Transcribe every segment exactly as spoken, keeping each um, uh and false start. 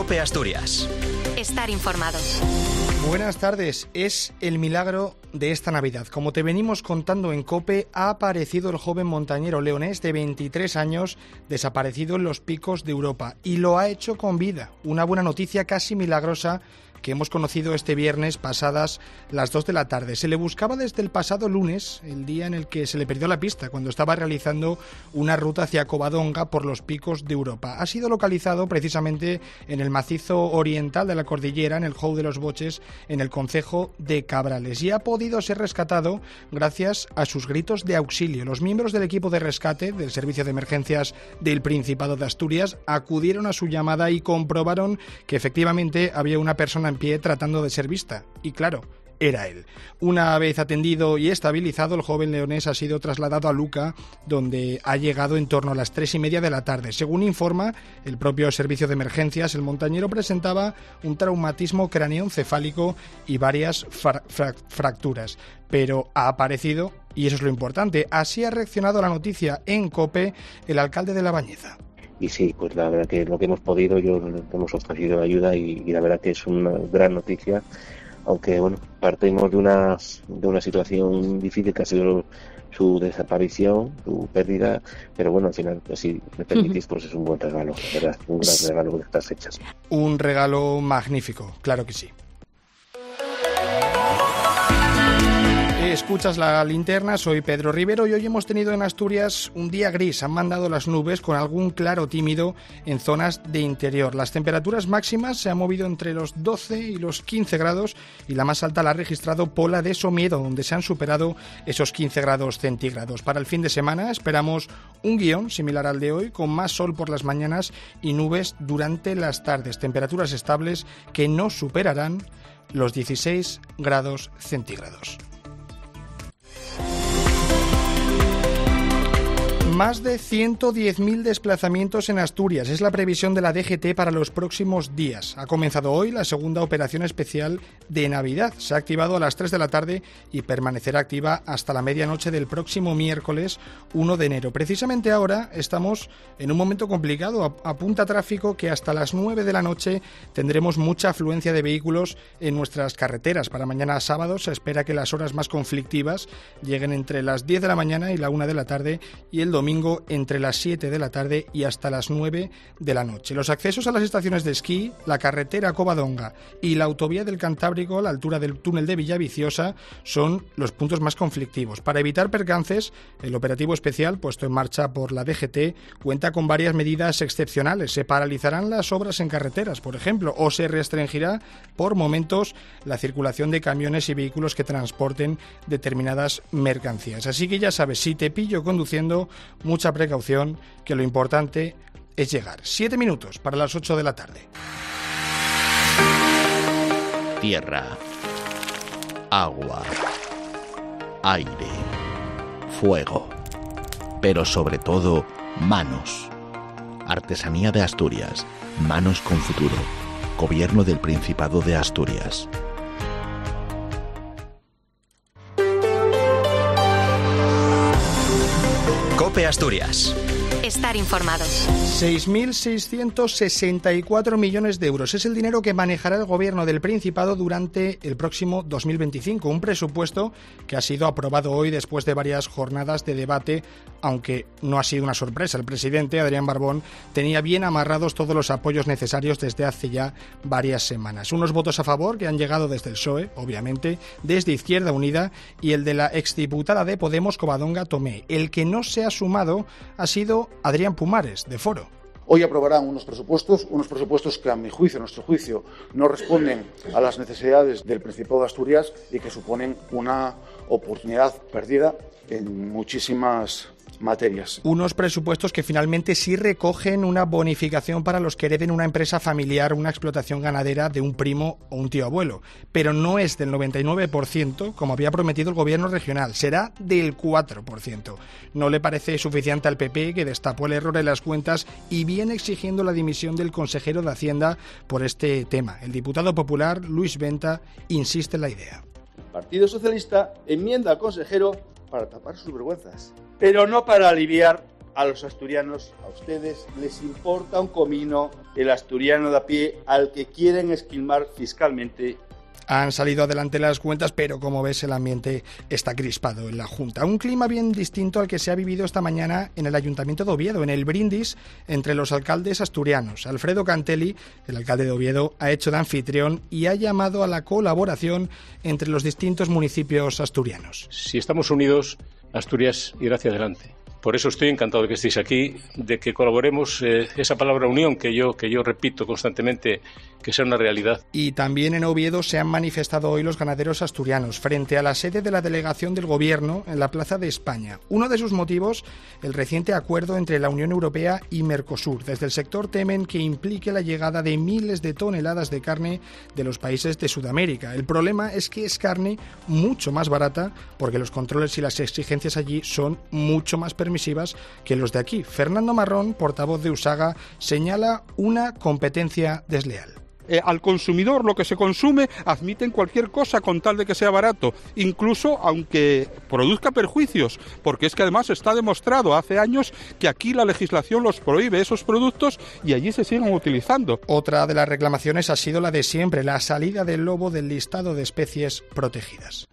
COPE Asturias. Estar informado. Buenas tardes. Es el milagro de esta Navidad. Como te venimos contando en COPE, ha aparecido el joven montañero leonés de veintitrés años, desaparecido en los picos de Europa, y lo ha hecho con vida. Una buena noticia casi milagrosa que hemos conocido este viernes pasadas las dos de la tarde. Se le buscaba desde el pasado lunes, el día en el que se le perdió la pista, cuando estaba realizando una ruta hacia Covadonga por los picos de Europa. Ha sido localizado precisamente en el macizo oriental de la cordillera, en el Jou de los Boches, en el concejo de Cabrales, y ha podido ser rescatado gracias a sus gritos de auxilio. Los miembros del equipo de rescate del Servicio de Emergencias del Principado de Asturias acudieron a su llamada y comprobaron que efectivamente había una persona en pie tratando de ser vista. Y claro, era él. Una vez atendido y estabilizado, el joven leonés ha sido trasladado a Luca, donde ha llegado en torno a las tres y media de la tarde. Según informa el propio Servicio de Emergencias, el montañero presentaba un traumatismo craneoencefálico y varias fra- fra- fracturas, pero ha aparecido, y eso es lo importante. Así ha reaccionado a la noticia en COPE el alcalde de La Bañeza. Y sí, pues la verdad que lo que hemos podido, yo hemos ofrecido ayuda y, y la verdad que es una gran noticia, aunque bueno, partimos de una, de una situación difícil que ha sido su desaparición, su pérdida, pero bueno, al final, pues, si me permitís, pues es un buen regalo, la verdad, un gran regalo de estas fechas. Un regalo magnífico, claro que sí. Escuchas La Linterna, soy Pedro Rivero y hoy hemos tenido en Asturias un día gris. Han mandado las nubes con algún claro tímido en zonas de interior. Las temperaturas máximas se han movido entre los doce y los quince grados y la más alta la ha registrado Pola de Somiedo, donde se han superado esos quince grados centígrados. Para el fin de semana esperamos un guión similar al de hoy, con más sol por las mañanas y nubes durante las tardes. Temperaturas estables que no superarán los dieciséis grados centígrados. Más de ciento diez mil desplazamientos en Asturias. Es la previsión de la D G T para los próximos días. Ha comenzado hoy la segunda operación especial de Navidad. Se ha activado a las tres de la tarde y permanecerá activa hasta la medianoche del próximo miércoles uno de enero. Precisamente ahora estamos en un momento complicado. Apunta tráfico que hasta las nueve de la noche tendremos mucha afluencia de vehículos en nuestras carreteras. Para mañana sábado se espera que las horas más conflictivas lleguen entre las diez de la mañana y la una de la tarde y el domingo domingo entre las siete de la tarde y hasta las nueve de la noche. Los accesos a las estaciones de esquí, la carretera Covadonga y la autovía del Cantábrico a la altura del túnel de Villaviciosa son los puntos más conflictivos. Para evitar percances, el operativo especial puesto en marcha por la D G T cuenta con varias medidas excepcionales. Se paralizarán las obras en carreteras, por ejemplo, o se restringirá por momentos la circulación de camiones y vehículos que transporten determinadas mercancías. Así que ya sabes, si te pillo conduciendo, mucha precaución, que lo importante es llegar. Siete minutos para las ocho de la tarde. Tierra, agua, aire, fuego, pero sobre todo manos. Artesanía de Asturias, manos con futuro. Gobierno del Principado de Asturias. COPE Asturias. Estar informado. seis mil seiscientos sesenta y cuatro millones de euros es el dinero que manejará el Gobierno del Principado durante el próximo dos mil veinticinco, un presupuesto que ha sido aprobado hoy después de varias jornadas de debate, aunque no ha sido una sorpresa. El presidente, Adrián Barbón, tenía bien amarrados todos los apoyos necesarios desde hace ya varias semanas. Unos votos a favor que han llegado desde el P S O E, obviamente, desde Izquierda Unida y el de la exdiputada de Podemos, Covadonga Tomé. El que no se ha sumado ha sido Adrián Pumares, de Foro. Hoy aprobarán unos presupuestos, unos presupuestos que a mi juicio, a nuestro juicio, no responden a las necesidades del Principado de Asturias y que suponen una oportunidad perdida en muchísimas materias. Unos presupuestos que finalmente sí recogen una bonificación para los que hereden una empresa familiar, una explotación ganadera de un primo o un tío abuelo, pero no es del noventa y nueve por ciento como había prometido el gobierno regional, será del cuatro por ciento. No le parece suficiente al P P, que destapó el error en las cuentas y viene exigiendo la dimisión del consejero de Hacienda por este tema. El diputado popular Luis Venta insiste en la idea. El Partido Socialista enmienda al consejero para tapar sus vergüenzas, pero no para aliviar a los asturianos, a ustedes, les importa un comino el asturiano de a pie al que quieren esquilmar fiscalmente. Han salido adelante las cuentas, pero como ves el ambiente está crispado en la Junta. Un clima bien distinto al que se ha vivido esta mañana en el Ayuntamiento de Oviedo, en el brindis entre los alcaldes asturianos. Alfredo Cantelli, el alcalde de Oviedo, ha hecho de anfitrión y ha llamado a la colaboración entre los distintos municipios asturianos. Si estamos unidos, Asturias irá hacia adelante. Por eso estoy encantado de que estéis aquí, de que colaboremos, eh, esa palabra unión que yo, que yo repito constantemente, que sea una realidad. Y también en Oviedo se han manifestado hoy los ganaderos asturianos frente a la sede de la delegación del Gobierno en la Plaza de España. Uno de sus motivos, el reciente acuerdo entre la Unión Europea y Mercosur. Desde el sector temen que implique la llegada de miles de toneladas de carne de los países de Sudamérica. El problema es que es carne mucho más barata porque los controles y las exigencias allí son mucho más permisivas que los de aquí. Fernando Marrón, portavoz de USAGA, señala una competencia desleal. Eh, al consumidor lo que se consume admiten cualquier cosa con tal de que sea barato, incluso aunque produzca perjuicios, porque es que además está demostrado hace años que aquí la legislación los prohíbe esos productos y allí se siguen utilizando. Otra de las reclamaciones ha sido la de siempre, la salida del lobo del listado de especies protegidas.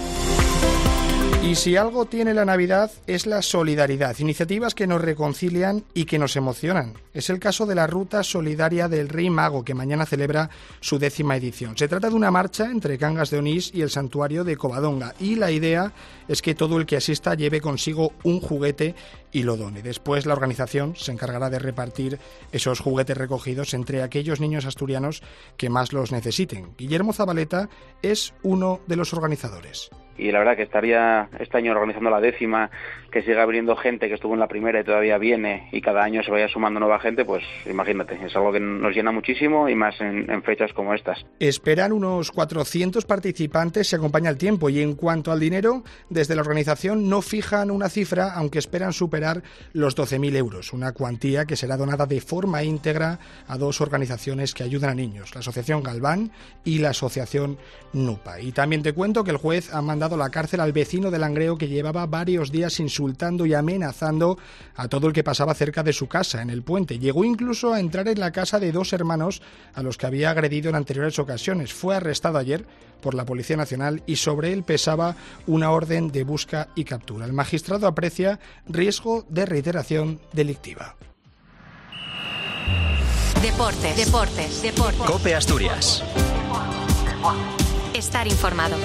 Y si algo tiene la Navidad es la solidaridad, iniciativas que nos reconcilian y que nos emocionan. Es el caso de la Ruta Solidaria del Rey Mago, que mañana celebra su décima edición. Se trata de una marcha entre Cangas de Onís y el santuario de Covadonga, y la idea es que todo el que asista lleve consigo un juguete y lo done. Después la organización se encargará de repartir esos juguetes recogidos entre aquellos niños asturianos que más los necesiten. Guillermo Zabaleta es uno de los organizadores. Y la verdad que estaría este año organizando la décima, que siga viniendo gente que estuvo en la primera y todavía viene, y cada año se vaya sumando nueva gente, pues imagínate, es algo que nos llena muchísimo y más en, en fechas como estas. Esperan unos cuatrocientos participantes, se acompaña el tiempo, y en cuanto al dinero, desde la organización no fijan una cifra, aunque esperan superar los doce mil euros, una cuantía que será donada de forma íntegra a dos organizaciones que ayudan a niños, la Asociación Galván y la Asociación Nupa. Y también te cuento que el juez ha mandado a la cárcel al vecino de Langreo que llevaba varios días insultando y amenazando a todo el que pasaba cerca de su casa en el puente. Llegó incluso a entrar en la casa de dos hermanos a los que había agredido en anteriores ocasiones. Fue arrestado ayer por la Policía Nacional y sobre él pesaba una orden de busca y captura. El magistrado aprecia riesgo de reiteración delictiva. Deportes, deportes, deportes. COPE Asturias. Estar informado.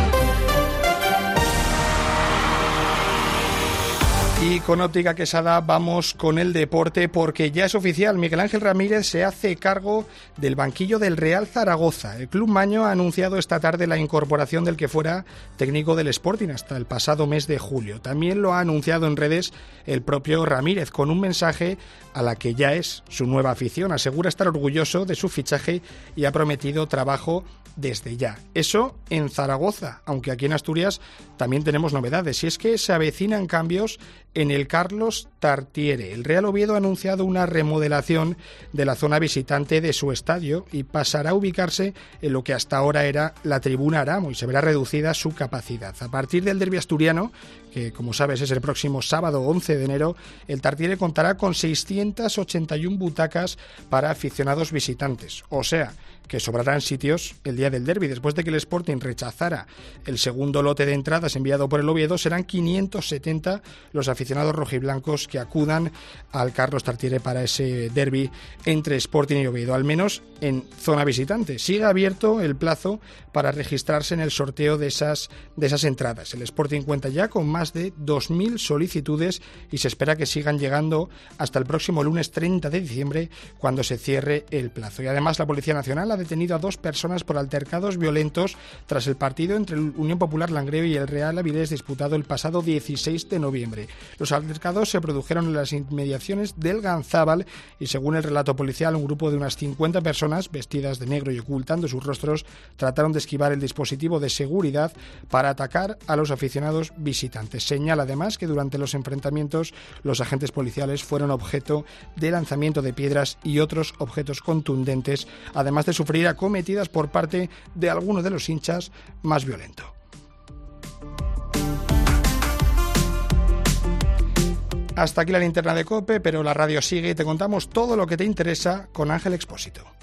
Y con Óptica Quesada vamos con el deporte porque ya es oficial. Miguel Ángel Ramírez se hace cargo del banquillo del Real Zaragoza. El club maño ha anunciado esta tarde la incorporación del que fuera técnico del Sporting hasta el pasado mes de julio. También lo ha anunciado en redes el propio Ramírez con un mensaje a la que ya es su nueva afición. Asegura estar orgulloso de su fichaje y ha prometido trabajo desde ya. Eso en Zaragoza, aunque aquí en Asturias también tenemos novedades, y es que se avecinan cambios en el Carlos Tartiere. El Real Oviedo ha anunciado una remodelación de la zona visitante de su estadio y pasará a ubicarse en lo que hasta ahora era la tribuna Aramo y se verá reducida su capacidad. A partir del derbi asturiano, que como sabes es el próximo sábado once de enero, el Tartiere contará con seiscientas ochenta y una butacas para aficionados visitantes, o sea, que sobrarán sitios el día del derbi. Después de que el Sporting rechazara el segundo lote de entradas enviado por el Oviedo, serán quinientos setenta los aficionados rojiblancos que acudan al Carlos Tartiere para ese derbi entre Sporting y Oviedo, al menos en zona visitante. Sigue abierto el plazo para registrarse en el sorteo de esas, de esas entradas. El Sporting cuenta ya con más de dos mil solicitudes y se espera que sigan llegando hasta el próximo lunes treinta de diciembre, cuando se cierre el plazo. Y además la Policía Nacional ha detenido a dos personas por altercados violentos tras el partido entre el Unión Popular Langreo y el Real Avilés disputado el pasado dieciséis de noviembre. Los altercados se produjeron en las inmediaciones del Ganzábal y, según el relato policial, un grupo de unas cincuenta personas vestidas de negro y ocultando sus rostros trataron de esquivar el dispositivo de seguridad para atacar a los aficionados visitantes. Señala además que durante los enfrentamientos los agentes policiales fueron objeto de lanzamiento de piedras y otros objetos contundentes, además de sufrir acometidas por parte de alguno de los hinchas más violento. Hasta aquí la linterna de COPE, pero la radio sigue y te contamos todo lo que te interesa con Ángel Expósito.